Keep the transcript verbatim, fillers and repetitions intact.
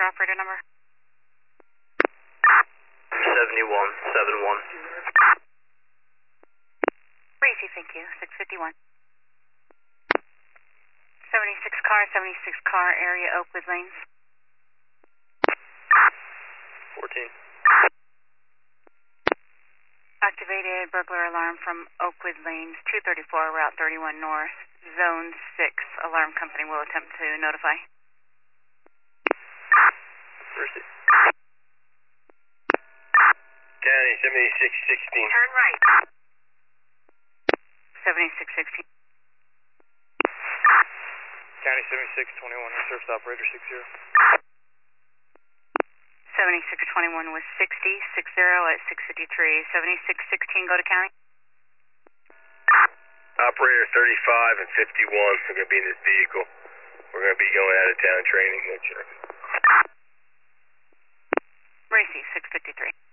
operator number? seventy-one seventy-one. Breezy, thank you. six fifty-one. seventy-six car, seventy-six car, area Oakwood Lanes. fourteen. Activated burglar alarm from Oakwood Lanes, two thirty-four, Route thirty-one North, Zone six. Alarm company will attempt to notify. Where's it? County seventy-six sixteen. Turn right. seventy-six sixteen. County seventy-six twenty-one, service operator six zero. seventy-six twenty-one was sixty, six zero at six fifty-three. seventy-six sixteen, go to county. Operator thirty-five and fifty-one are going to be in this vehicle. We're going to be going out of town training. No check. Racy, six fifty-three.